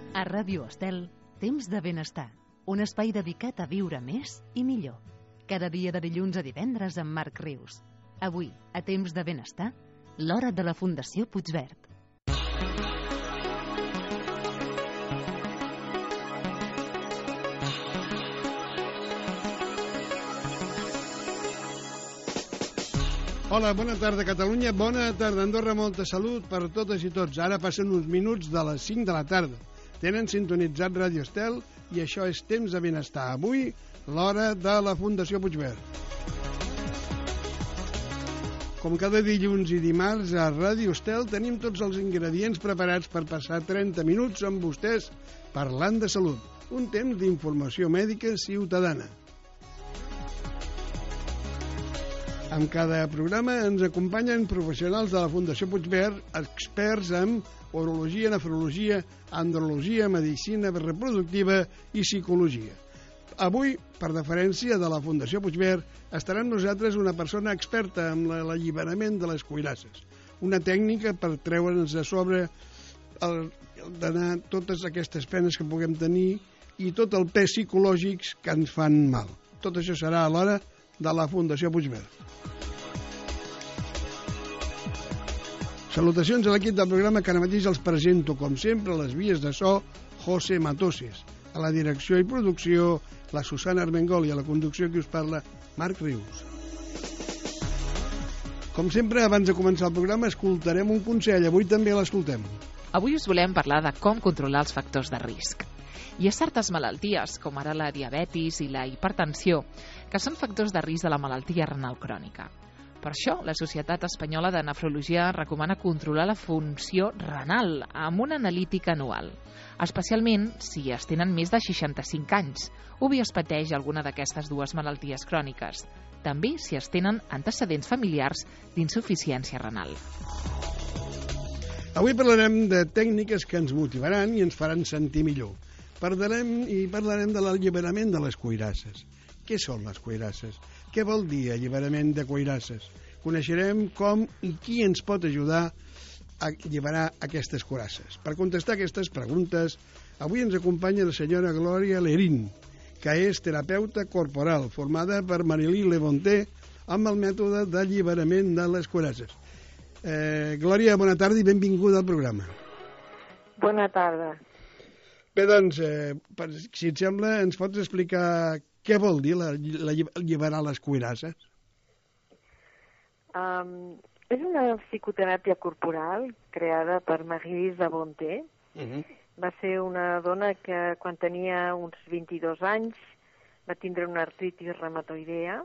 A Ràdio Estel, Temps de Benestar, un espai dedicat a viure més i millor. Cada dia de dilluns a divendres amb Marc Rius. Avui, a Temps de Benestar, l'hora de la Fundació Puigverd. Hola, bona tarda Catalunya, bona tarda Andorra, molta salut per totes i tots. Ara passen uns minuts de les 5 de la tarda. Tenen sintonitzat Ràdio Estel i això és Temps de Benestar. Avui, l'hora de la Fundació Puigverd. Com cada dilluns i dimarts a Ràdio Estel tenim tots els ingredients preparats per passar 30 minuts amb vostès parlant de salut. Un temps d'informació mèdica ciutadana. En cada programa ens acompanyen professionals de la Fundació Puigverd, experts en urologia, nefrologia, andrologia, medicina reproductiva i psicologia. Avui, per deferència de la Fundació Puigverd, estarà amb nosaltres una persona experta en l'alliberament de les cuirasses. Una tècnica per treure'ns a sobre d'anar totes aquestes penes que puguem tenir i tot el pes psicològics que ens fan mal. Tot això serà a l'hora de la Fundació Puigverd. Salutacions a l'equip del programa que ara mateix els presento, com sempre, a les vies de so, José Matoses. A la direcció i producció, la Susana Armengol, i a la conducció qui us parla, Marc Rius. Com sempre, abans de començar el programa, escoltarem un consell. Avui també l'escoltem. Avui us volem parlar de com controlar els factors de risc. Hi ha certes malalties, com ara la diabetis i la hipertensió, que són factors de risc de la malaltia renal crònica. Per això, la Societat Espanyola de Nefrologia recomana controlar la funció renal amb una analítica anual, especialment si es tenen més de 65 anys o bé es pateix alguna d'aquestes dues malalties cròniques, també si es tenen antecedents familiars d'insuficiència renal. Avui parlarem de tècniques que ens motivaran i ens faran sentir millor. Parlarem de l'alliberament de les cuirasses. Què són les cuirasses? Què vol dir alliberament de cuirasses? Coneixerem com i qui ens pot ajudar a alliberar aquestes cuirasses. Per contestar aquestes preguntes, avui ens acompanya la senyora Glòria Lerín, que és terapeuta corporal, formada per Marilí Lebonté amb el mètode d'alliberament de les cuirasses. Glòria, bona tarda i benvinguda al programa. Bona tarda. Bé, doncs, si et sembla, ens pots explicar què vol dir alliberar les cuirasses? És una psicoteràpia corporal creada per Marilí Lebonté. Va ser una dona que quan tenia uns 22 anys va tindre una artritis reumatoidea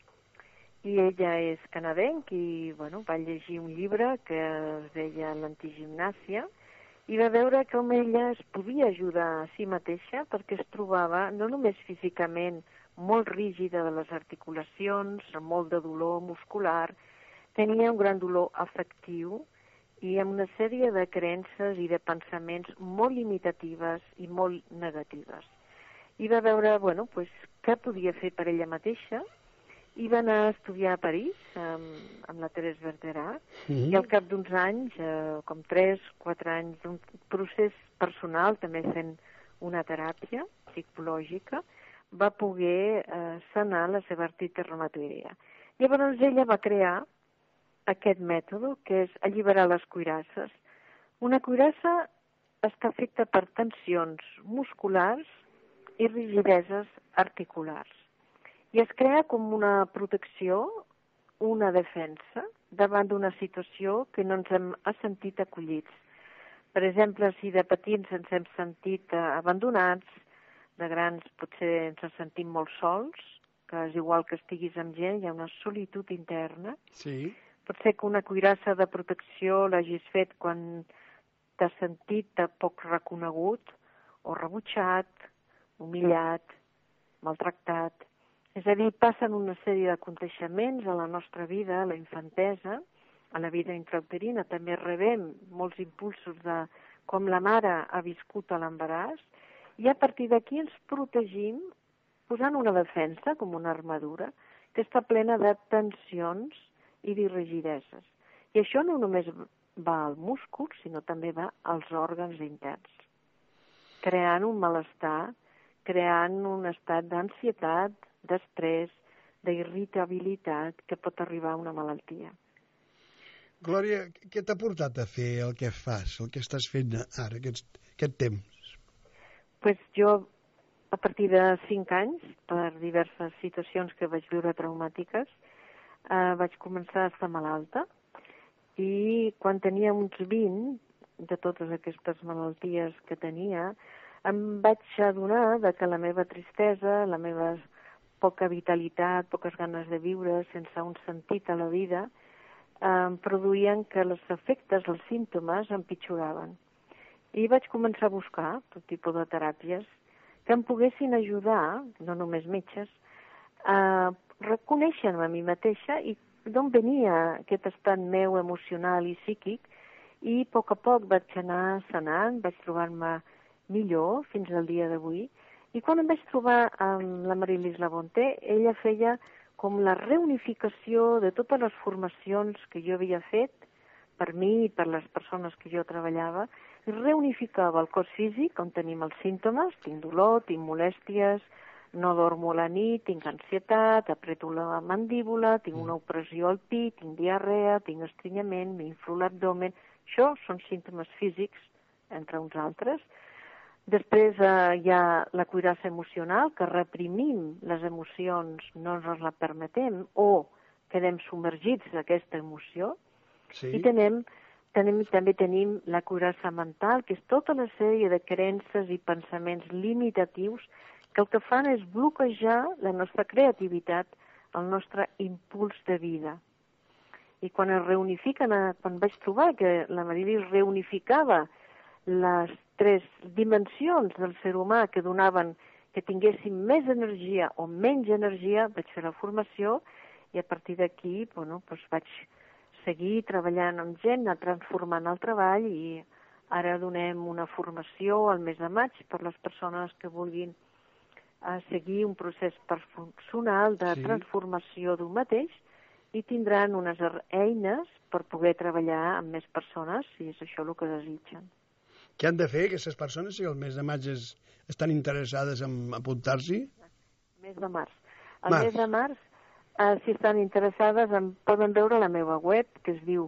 i ella és canadenc i va llegir un llibre que es deia L'antigimnàsia i va veure com ella es podia ajudar a si mateixa perquè es trobava no només físicament molt rígida de les articulacions, amb molt de dolor muscular, tenia un gran dolor afectiu i amb una sèrie de creences i de pensaments molt limitatives i molt negatives. I va veure què podia fer per ella mateixa i va anar a estudiar a París amb la Thérèse Bertherat i al cap d'uns anys, com 3-4 anys d'un procés personal, també fent una teràpia psicològica, va poder sanar la seva artritis reumatoidea. Llavors ella va crear aquest mètode que és alliberar les cuirasses. Una cuirassa està feta per tensions musculars i rigideses articulars. I es crea com una protecció, una defensa, davant d'una situació que no ens hem sentit acollits. Per exemple, si de petits ens hem sentit abandonats, de grans potser ens sentim molt sols, que és igual que estiguis amb gent, hi ha una solitud interna. Sí. Pot ser que una cuirassa de protecció l'hagis fet quan t'has sentit poc reconegut o rebutjat, humillat, maltractat. És a dir, passen una sèrie d'aconteixements a la nostra vida, a la infantesa, a la vida intrauterina. També rebem molts impulsos de com la mare ha viscut a l'embaràs i a partir d'aquí ens protegim posant una defensa, com una armadura, que està plena de tensions i d'irrigideses. I això no només va al múscul, sinó també va als òrgans interns. creant un malestar, creant un estat d'ansietat, d'estrès, d'irritabilitat que pot arribar a una malaltia. Glòria, què t'ha portat a fer el que fas, el que estàs fent ara, aquest temps? Pues jo, a partir de 5 anys, per diverses situacions que vaig viure traumàtiques, vaig començar a estar malalta i quan tenia uns 20, de totes aquestes malalties que tenia, em vaig adonar que la meva tristesa, la meva poca vitalitat, poques ganes de viure, sense un sentit a la vida, produïen que els efectes, els símptomes, empitjoraven. I vaig començar a buscar tot tipus de teràpies que em poguessin ajudar, no només metges, a reconèixer-me a mi mateixa i d'on venia aquest estat meu emocional i psíquic, i a poc vaig anar sanant, vaig trobar-me millor fins al dia d'avui. I quan em vaig trobar amb la Marie-Lise Labonté, ella feia com la reunificació de totes les formacions que jo havia fet per mi i per les persones que jo treballava, i reunificava el cos físic, on tenim els símptomes, tinc dolor, tinc molèsties, no dormo a la nit, tinc ansietat, apreto la mandíbula, tinc una opressió al pit, tinc diarrea, tinc estrenyament, m'inflo l'abdomen. Això són símptomes físics, entre uns altres. Després hi ha la cuirassa emocional, que reprimim les emocions, no ens la permetem, o quedem submergits en aquesta emoció. Sí. I també tenim la cuirassa mental, que és tota una sèrie de creences i pensaments limitatius que el que fan és bloquejar la nostra creativitat, el nostre impuls de vida. I quan es reunifiquen, quan vaig trobar que la Marie-Lise reunificava les 3 dimensions del ser humà que donaven que tinguéssim més energia o menys energia, vaig fer la formació i a partir d'aquí vaig seguir treballant amb gent, anar transformant el treball i ara donem una formació al mes de maig per les persones que vulguin seguir un procés personal de transformació d'un mateix i tindran unes eines per poder treballar amb més persones, si és això el que desitgen. Què han de fer aquestes persones si el mes de maig estan interessades en apuntar-s'hi? Mes de març. El mes de març, si estan interessades, poden veure la meva web, que es diu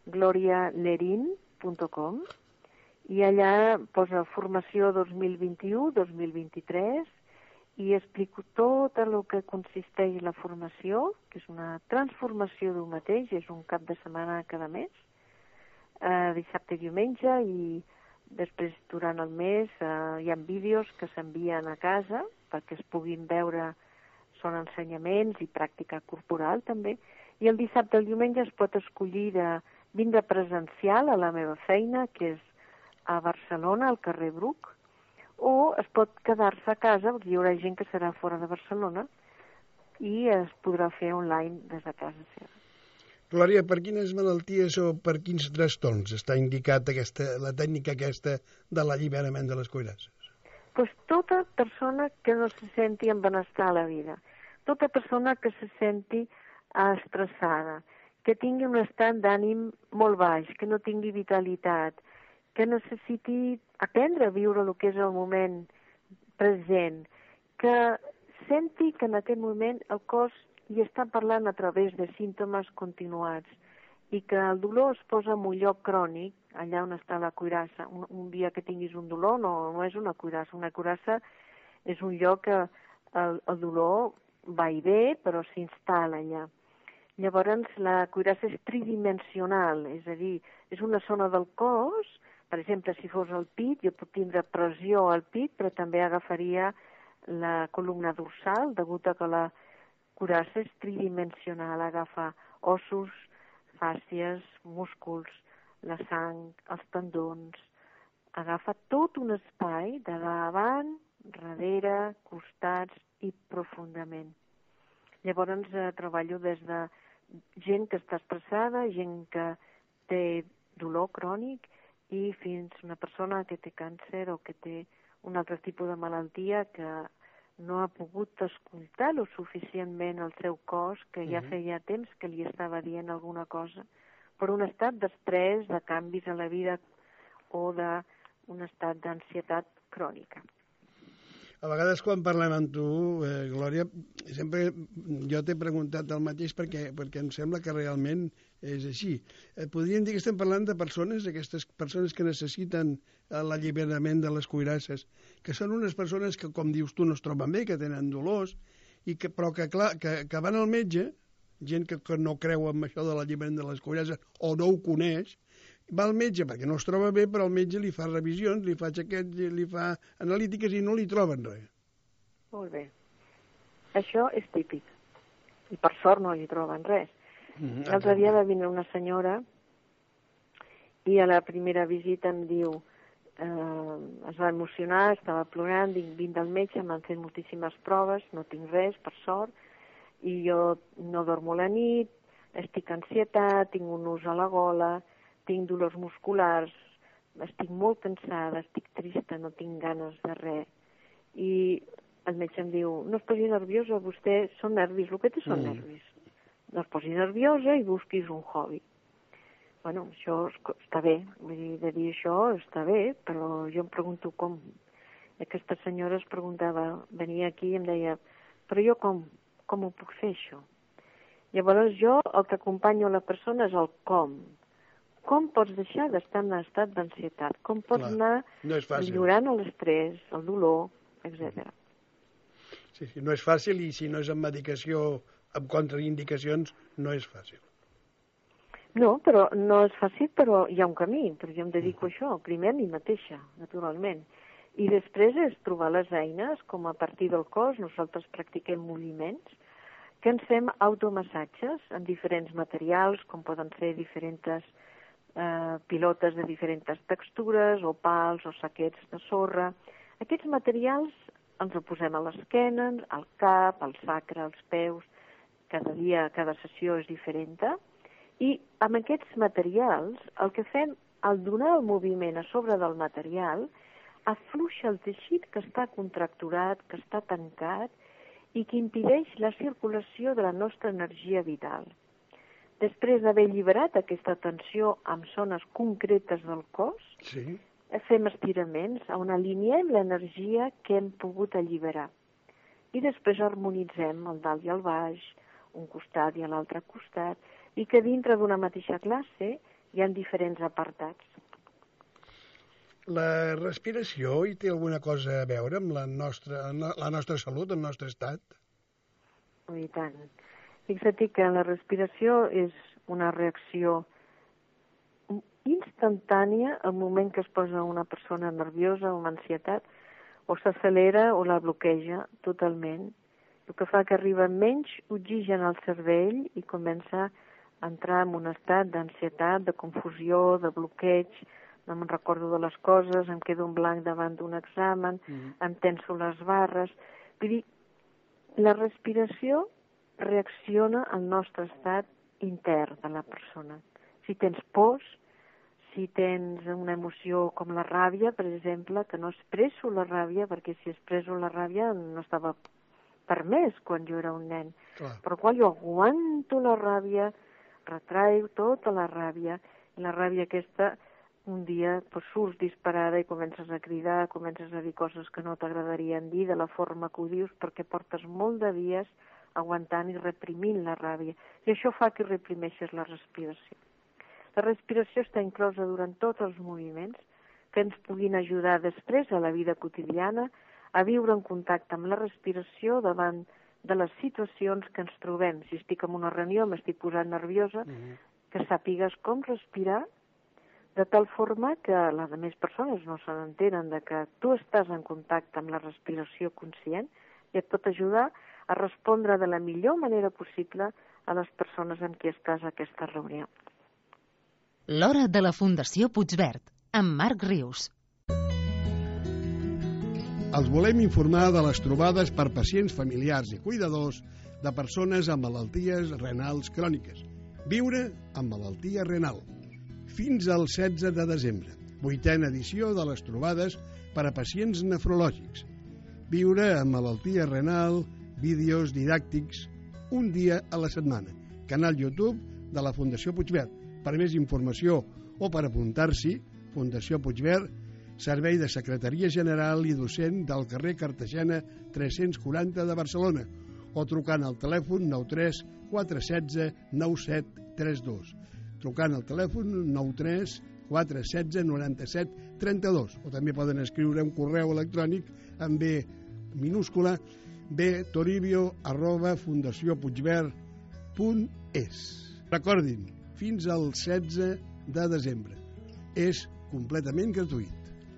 glorialerin.com, i allà posa formació 2021-2023 i explico tot el que consisteix la formació, que és una transformació d'un mateix, és un cap de setmana cada mes, dissabte i diumenge, i després durant el mes hi ha vídeos que s'envien a casa perquè es puguin veure, són ensenyaments i pràctica corporal també, i el dissabte i el diumenge es pot escollir de vindre presencial a la meva feina, que és a Barcelona, al carrer Bruc, o es pot quedar-se a casa, perquè hi haurà gent que serà fora de Barcelona, i es podrà fer online des de casa seva. Glòria, per quines malalties o per quins trastorns està indicat la tècnica aquesta de l'alliberament de les cuirasses? Pues tota persona que no se senti en benestar a la vida, tota persona que se senti estressada, que tingui un estat d'ànim molt baix, que no tingui vitalitat, que necessiti aprendre a viure el que és el moment present, que senti que en aquest moment el cos li està parlant a través de símptomes continuats i que el dolor es posa en un lloc crònic, allà on està la cuirassa. Un dia que tinguis un dolor no és una cuirassa és un lloc que el dolor va i ve, però s'instal·la allà. Llavors, la cuirassa és tridimensional, és a dir, és una zona del cos. Per exemple, si fos el pit, jo puc tindre pressió al pit, però també agafaria la columna dorsal, degut a que la cuirassa és tridimensional, agafa ossos, fàscies, músculs, la sang, els tendons, agafa tot un espai de davant, darrere, costats i profundament. Llavors treballo des de gent que està estressada, gent que té dolor crònic, i fins una persona que té càncer o que té un altre tipus de malaltia que no ha pogut escoltar lo suficientment el seu cos, que ja feia temps que li estava dient alguna cosa, per un estat d'estrès, de canvis a la vida o d'un estat d'ansietat crònica. A vegades quan parlem amb tu, Glòria, sempre jo t'he preguntat el mateix perquè em sembla que realment és així. Podríem dir que estem parlant de persones, aquestes persones que necessiten l'alliberament de les cuirasses, que són unes persones que, com dius tu, no es troben bé, que tenen dolors, però que, clar, que van al metge, gent que no creu en això de l'alliberament de les cuirasses o no ho coneix, va al metge perquè no es troba bé, però el metge li fa revisions, li fa li fa analítiques i no li troben res. Molt bé. Això és típic. I per sort no li troben res. L'altre dia va venir una senyora i a la primera visita em diu, es va emocionar, estava plorant, vinc del metge, m'han fet moltíssimes proves, no tinc res, per sort, i jo no dormo la nit, estic ansietat, tinc un nus a la gola, tinc dolors musculars, estic molt cansada, estic trista, no tinc ganes de res. I el metge em diu, no es posi nerviosa, vostè són nervis, el que té són nervis. No es posi nerviosa i busquis un hobby. Bueno, això està bé, vull dir, de dir això està bé, però jo em pregunto com. Aquesta senyora es preguntava, venia aquí i em deia, però jo com ho puc fer això? Llavors jo el que acompanyo a la persona és el com. Com pots deixar d'estar en estat d'ansietat? Com pots anar millorant l'estrès, el dolor, etc. Sí, no és fàcil i si no és amb medicació, amb contraindicacions, no és fàcil. No, però no és fàcil, però hi ha un camí, perquè jo em dedico a això, primer a mi mateixa, naturalment. I després és trobar les eines, com a partir del cos, nosaltres practiquem moviments, que ens fem automassatges en diferents materials, com poden ser diferents pilotes de diferents textures, o pals, o saquets de sorra. Aquests materials ens els posem a l'esquena, al cap, al sacre, als peus. Cada dia, cada sessió és diferent. I amb aquests materials, el que fem, al donar el moviment a sobre del material, afluixa el teixit que està contracturat, que està tancat, i que impedeix la circulació de la nostra energia vital. Després d'haver alliberat aquesta tensió amb zones concretes del cos, fem estiraments on alineem l'energia que hem pogut alliberar. I després harmonitzem el dalt i el baix, un costat i l'altre costat, i que dintre d'una mateixa classe hi ha diferents apartats. La respiració hi té alguna cosa a veure amb la nostra salut, el nostre estat? I tant. Fixa't que la respiració és una reacció instantània al moment que es posa una persona nerviosa o amb ansietat, o s'accelera o la bloqueja totalment, el que fa que arriba menys oxigen al cervell i comença a entrar en un estat d'ansietat, de confusió, de bloqueig, no me'n recordo de les coses, em quedo en blanc davant d'un examen, em tenso les barres. Vull dir, la respiració reacciona al nostre estat intern de la persona. Si tens pors, si tens una emoció com la ràbia, per exemple, que no expresso la ràbia, perquè si expresso la ràbia no estava permès quan jo era un nen. Per qual jo aguanto la ràbia, retraigo tota la ràbia, i la ràbia aquesta un dia surts disparada i comences a cridar, comences a dir coses que no t'agradarien dir de la forma que ho dius, perquè portes molt de dies aguantant i reprimint la ràbia. I això fa que reprimeixes la respiració. La respiració està inclosa durant tots els moviments que ens puguin ajudar després a la vida quotidiana a viure en contacte amb la respiració davant de les situacions que ens trobem. Si estic en una reunió, m'estic posant nerviosa, que sàpigues com respirar de tal forma que les altres persones no se n'entenen de que tu estàs en contacte amb la respiració conscient i et pot ajudar a respondre de la millor manera possible a les persones amb qui estàs a aquesta reunió. L'Hora de la Fundació Puigverd, amb Marc Rius. Els volem informar de les trobades per pacients familiars i cuidadors de persones amb malalties renals cròniques. Viure amb malaltia renal. Fins al 16 de desembre, 8a edició de les trobades per a pacients nefrològics. Viure amb malaltia renal, vídeos didàctics, un dia a la setmana. Canal YouTube de la Fundació Puigverd. Per més informació o per apuntar-s'hi, Fundació Puigverd, servei de secretaria general i docent del carrer Cartagena 340 de Barcelona, o trucant al telèfon 93 416 9732. Trucant al telèfon 93 416 97 32. O també poden escriure un correu electrònic amb B minúscula btoribio@fundaciopuigverd.es. Recordin, fins al 16 de desembre. És completament gratuït.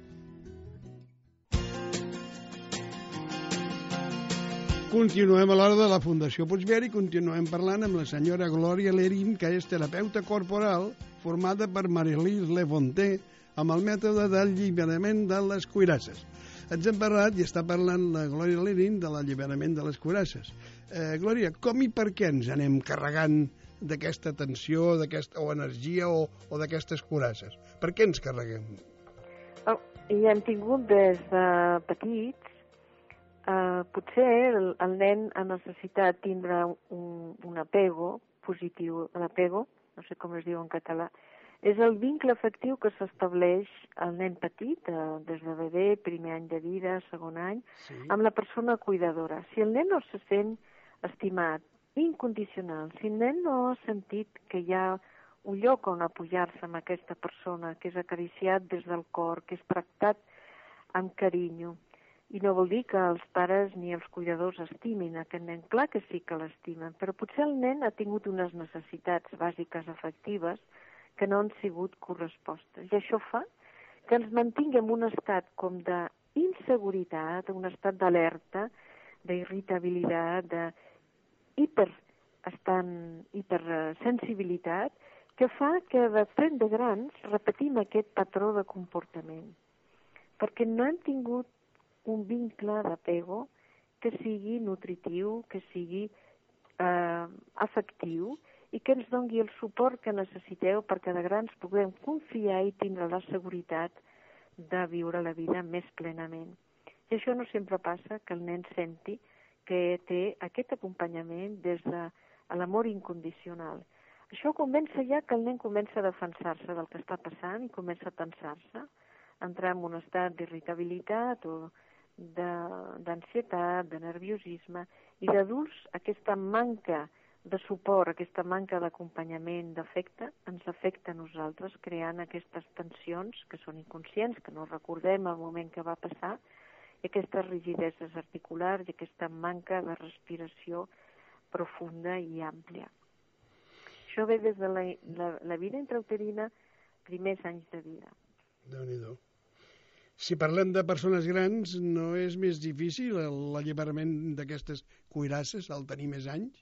Continuem a l'hora de la Fundació Puigverd i continuem parlant amb la senyora Glòria Lerín, que és terapeuta corporal formada per Marie-Lise Lefonté amb el mètode d'alliberament de les cuirasses. Ens hem parlat i està parlant la Glòria Lerín de l'alliberament de les cuirasses. Glòria, com i per què ens anem carregant d'aquesta tensió, o energia o d'aquestes cuirasses? Per què ens carreguem? Ja hem tingut des de petits. Potser el nen ha necessitat tindre un apego positiu. L'apego, no sé com es diu en català, és el vincle afectiu que s'estableix al nen petit, des de bebè, primer any de vida, segon any, sí, amb la persona cuidadora. Si el nen no se sent estimat, incondicional, si el nen no ha sentit que hi ha un lloc on apoyar-se amb aquesta persona, que és acariciat des del cor, que és tractat amb carinyo, i no vol dir que els pares ni els cuidadors estimin aquest nen, clar que sí que l'estimen, però potser el nen ha tingut unes necessitats bàsiques afectives que no han sigut correspostes. I això fa que ens mantingui en un estat com d'inseguritat, un estat d'alerta, d'irritabilitat, hipersensibilitat, que fa que de grans repetim aquest patró de comportament. Perquè no hem tingut un vincle d'apego que sigui nutritiu, que sigui afectiu i que ens doni el suport que necessiteu perquè de grans puguem confiar i tindre la seguretat de viure la vida més plenament. I això no sempre passa, que el nen senti que té aquest acompanyament des de l'amor incondicional. Això comença ja que el nen comença a defensar-se del que està passant i comença a tensar-se, entrar en un estat d'irritabilitat o d'ansietat, de nerviosisme, i d'adults aquesta manca de suport, aquesta manca d'acompanyament, d'afecte, ens afecta a nosaltres, creant aquestes tensions que són inconscients, que no recordem el moment que va passar, i aquestes rigideses articulars i aquesta manca de respiració profunda i àmplia. Això ve des de la vida intrauterina, primers anys de vida. Déu-n'hi-do. Si parlem de persones grans, no és més difícil l'alliberament d'aquestes cuirasses al tenir més anys?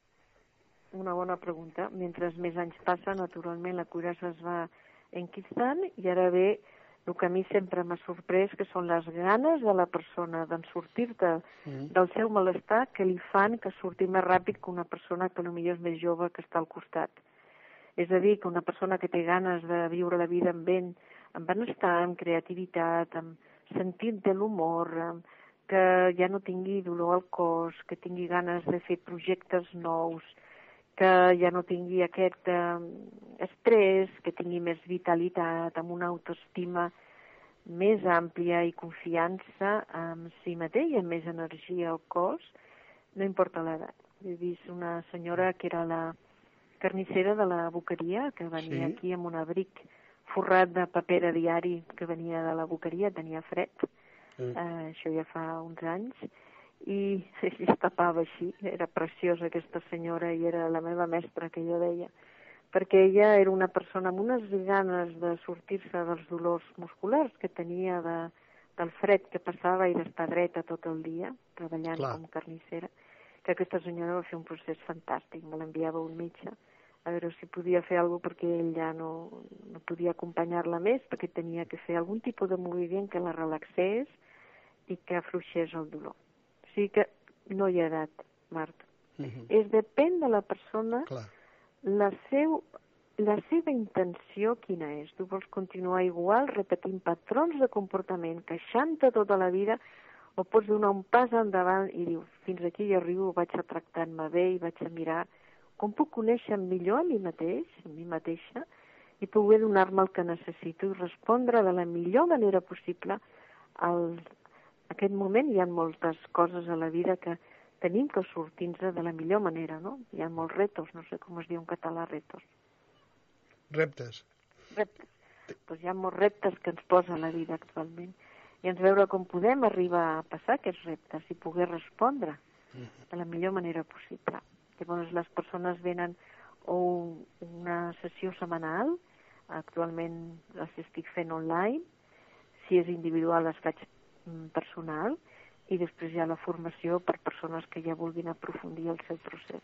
Una bona pregunta. Mentre més anys passa, naturalment la cuirassa es va enquistant i ara ve el que a mi sempre m'ha sorprès, que són les ganes de la persona d'en sortir-te del seu malestar, que li fan que surti més ràpid que una persona que potser és més jove que està al costat. És a dir, que una persona que té ganes de viure la vida amb benestar, amb creativitat, amb sentit de l'humor, que ja no tingui dolor al cos, que tingui ganes de fer projectes nous, que ja no tingui aquest estrès, que tingui més vitalitat, amb una autoestima més àmplia i confiança en si mateix i amb més energia al cos, no importa l'edat. He vist una senyora que era la carnissera de la boqueria, que venia aquí amb un abric forrat de paper de diari que venia de la boqueria, tenia fred, això ja fa uns anys, i es tapava així. Era preciosa aquesta senyora i era la meva mestra, que jo deia, perquè ella era una persona amb unes ganes de sortir-se dels dolors musculars que tenia del fred que passava i d'estar dreta tot el dia, treballant com carnissera, que aquesta senyora va fer un procés fantàstic. Me l'enviava un metge a veure si podia fer alguna cosa, perquè ell ja no podia acompanyar-la més, perquè tenia que fer algun tipus de moviment que la relaxés i que afluixés el dolor. O sigui que no hi ha edat, Marta. Depèn de la persona, la seva intenció quina és. Tu vols continuar igual, repetint patrons de comportament, queixant-te tota la vida, o pots donar un pas endavant i dius, fins aquí hi arribo, vaig a tractar-me bé i vaig a mirar com puc conèixer millor a mi mateix, a mi mateixa, i poder donar-me el que necessito i respondre de la millor manera possible en aquest moment. Hi ha moltes coses a la vida que tenim que sortir-nos de la millor manera, no? Hi ha molts retos, no sé com es diu en català, retos. Reptes. Reptes. Doncs hi ha molts reptes que ens posa la vida actualment. I ens veure com podem arribar a passar aquests reptes i poder respondre de la millor manera possible. Llavors les persones venen o una sessió setmanal, actualment les estic fent online, si és individual les faig personal, i després hi ha la formació per persones que ja vulguin aprofundir el seu procés.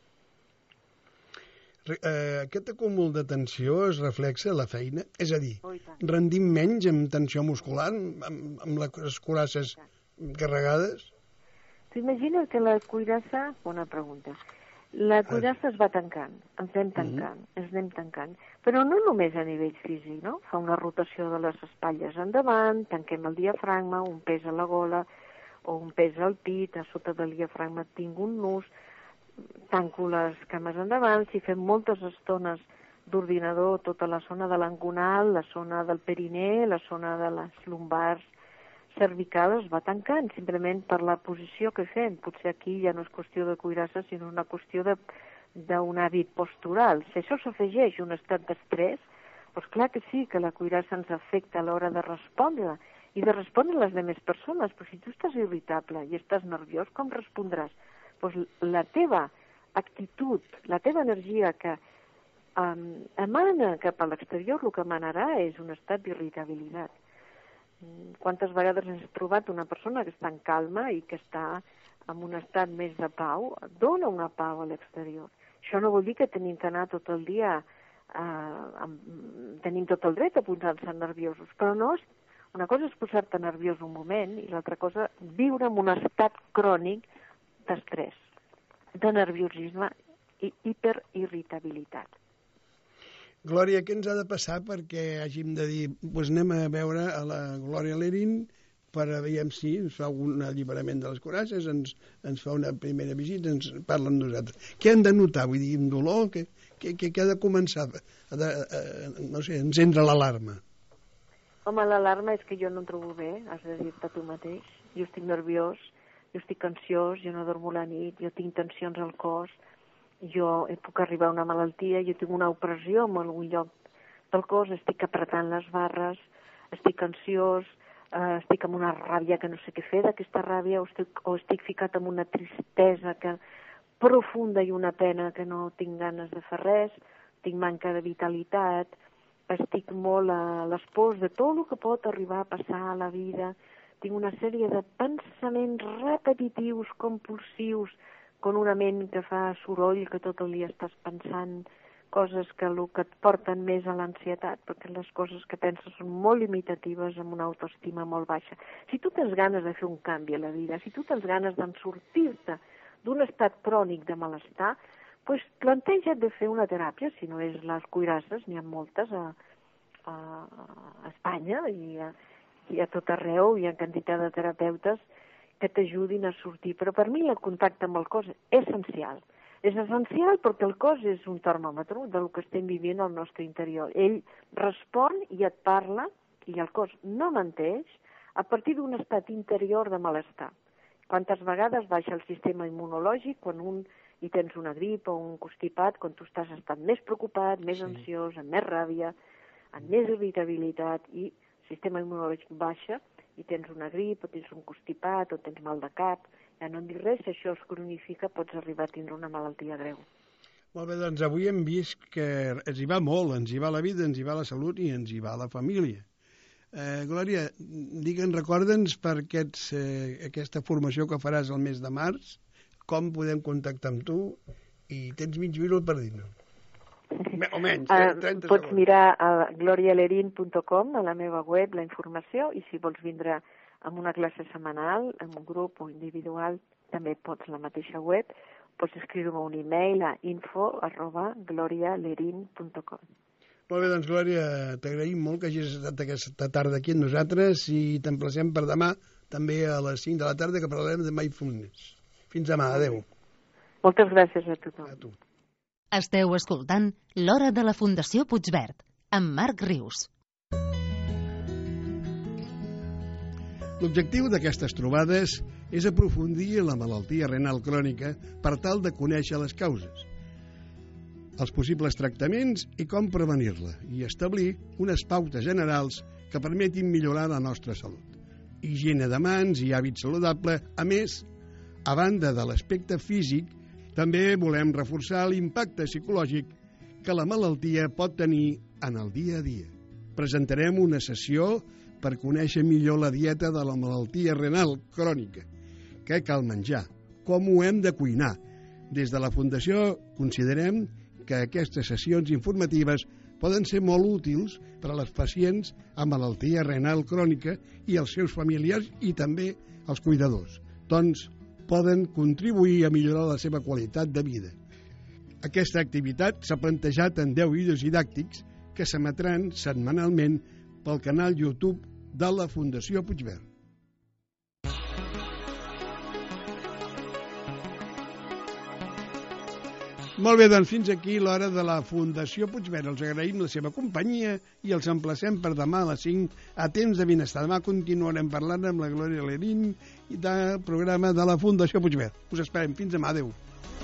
Aquest acúmul de tensió es reflexa a la feina? És a dir, rendim menys amb tensió muscular, amb les cuirasses carregades? T'imagines que la cuirassa... Bona pregunta. La cuirassa es va tancant, ens anem tancant. Però no només a nivell físic, no? Fa una rotació de les espatlles endavant, tanquem el diafragma, un pes a la gola o un pes al pit, a sota del diafragma tinc un nus, tanco les cames endavant, si fem moltes estones d'ordinador, tota la zona de l'angonal, la zona del perineu, la zona de les lumbars cervicals es va tancant, simplement per la posició que fem. Potser aquí ja no és qüestió de cuirassa, sinó una qüestió d'un hàbit postural. Si això s'afegeix un estat d'estrès, doncs clar que sí, que la cuirassa ens afecta a l'hora de respondre, i de respondre a les demés persones. Però si tu estàs irritable i estàs nerviós, com respondràs? Doncs la teva actitud, la teva energia que emana cap a l'exterior, el que emanarà és un estat d'irritabilitat. Quantes vegades has trobat una persona que està en calma i que està en un estat més de pau, dona una pau a l'exterior. Això no vol dir que tenim que anar tot el dia, tenim tot el dret a posar-nos nerviosos, però no és, una cosa és posar-te nerviós un moment i l'altra cosa viure en un estat crònic d'estrès, de nerviosisme i hiperirritabilitat. Glòria, què ens ha de passar perquè hàgim de dir, doncs anem a veure a la Glòria Lerín per a veure si ens fa un alliberament de les cuirasses, ens fa una primera visita, ens parla amb nosaltres. Què han de notar? Vull dir, un dolor? Què ha de començar? No sé, encendre l'alarma. Home, l'alarma és que jo no em trobo bé, has de dir-te tu mateix. Jo estic nerviós, jo estic ansiós, jo no dormo la nit, jo tinc tensions al cos, jo puc arribar a una malaltia, jo tinc una opressió en algun lloc del cos, estic apretant les barres, estic ansiós, estic amb una ràbia que no sé què fer d'aquesta ràbia, o estic ficat en una tristesa profunda i una pena que no tinc ganes de fer res, tinc manca de vitalitat, estic molt a les pors de tot el que pot arribar a passar a la vida, tinc una sèrie de pensaments repetitius, compulsius, con una ment que fa soroll, que tot el dia estàs pensant coses que et porten més a l'ansietat, perquè les coses que penses són molt limitatives, amb una autoestima molt baixa. Si tu tens ganes de fer un canvi a la vida, si tu tens ganes d'en sortir-te d'un estat crònic de malestar, doncs planteja't de fer una teràpia, si no és les cuirasses, n'hi ha moltes a Espanya i a tot arreu, hi ha quantitat de terapeutes que t'ajudin a sortir. Però per mi el contacte amb el cos és essencial. És essencial perquè el cos és un termòmetre del que estem vivint al nostre interior. Ell respon i et parla, i el cos no menteix, a partir d'un estat interior de malestar. Quantes vegades baixa el sistema immunològic quan hi tens una grip o un constipat, quan tu estàs estat més preocupat, més ansiós, amb més ràbia, amb més irritabilitat, i el sistema immunològic baixa, i tens una grip, o tens un constipat, o tens mal de cap, ja no en dic res, si això es cronifica pots arribar a tindre una malaltia greu. Molt bé, doncs avui hem vist que ens hi va molt, ens hi va la vida, ens hi va la salut i ens hi va la família. Glòria, recorda'ns per aquesta formació que faràs el mes de març, com podem contactar amb tu, i tens mig minut per dir-nos. O menys, 30 segons. Pots mirar a glorialerin.com, a la meva web, la informació, i si vols vindre amb una classe setmanal, amb un grup o individual, també pots la mateixa web, pots escriure-me un e-mail a info@glorialerin.com. Molt bé, doncs, Glòria, t'agraïm molt que hagis estat aquesta tarda aquí amb nosaltres i t'emplacem per demà, també a les 5 de la tarda, que parlarem de mindfulness. Fins demà, adeu. Moltes gràcies a tothom. A tu. Esteu escoltant l'Hora de la Fundació Puigverd, amb Marc Rius. L'objectiu d'aquestes trobades és aprofundir en la malaltia renal crònica per tal de conèixer les causes, els possibles tractaments i com prevenir-la, i establir unes pautes generals que permetin millorar la nostra salut. Higiene de mans i hàbit saludable. A més, a banda de l'aspecte físic, també volem reforçar l'impacte psicològic que la malaltia pot tenir en el dia a dia. Presentarem una sessió per conèixer millor la dieta de la malaltia renal crònica, què cal menjar, com ho hem de cuinar. Des de la Fundació considerem que aquestes sessions informatives poden ser molt útils per a les pacients amb malaltia renal crònica i els seus familiars i també els cuidadors. Doncs poden contribuir a millorar la seva qualitat de vida. Aquesta activitat s'ha plantejat en 10 vídeos didàctics que s'emetran setmanalment pel canal YouTube de la Fundació Puigverd. Molt bé, doncs fins aquí l'hora de la Fundació Puigverd. Els agraïm la seva companyia i els emplacem per demà a les 5 a Temps de Benestar. Demà continuarem parlant amb la Glòria Lerín del programa de la Fundació Puigverd. Us esperem. Fins demà. Adéu.